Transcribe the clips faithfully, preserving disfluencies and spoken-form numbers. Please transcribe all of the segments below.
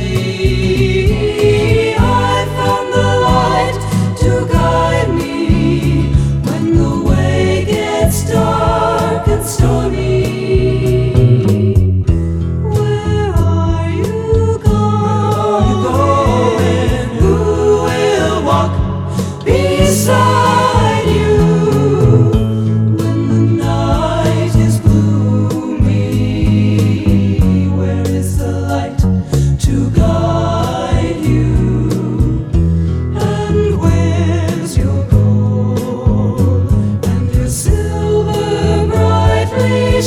me. I found the light to guide me when the way gets dark and stormy. Where are you going? Who will walk beside you when the night is gloomy? Where is the light to guide you? And where's your gold and your silver brightly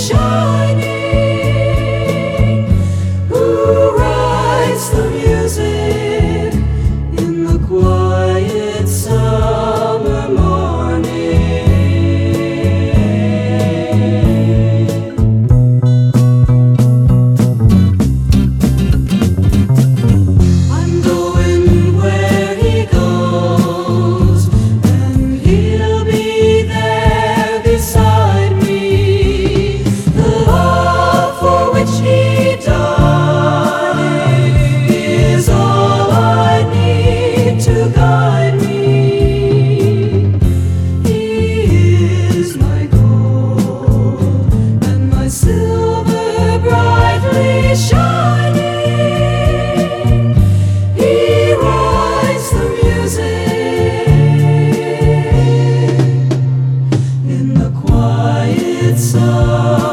shining? Who writes the music in the quiet summer morning? I'm going where he goes, and he'll be there beside me. The love for which he died is all I need to guide me. He is my gold and my silver brightly shining. He writes the music in the quiet sun.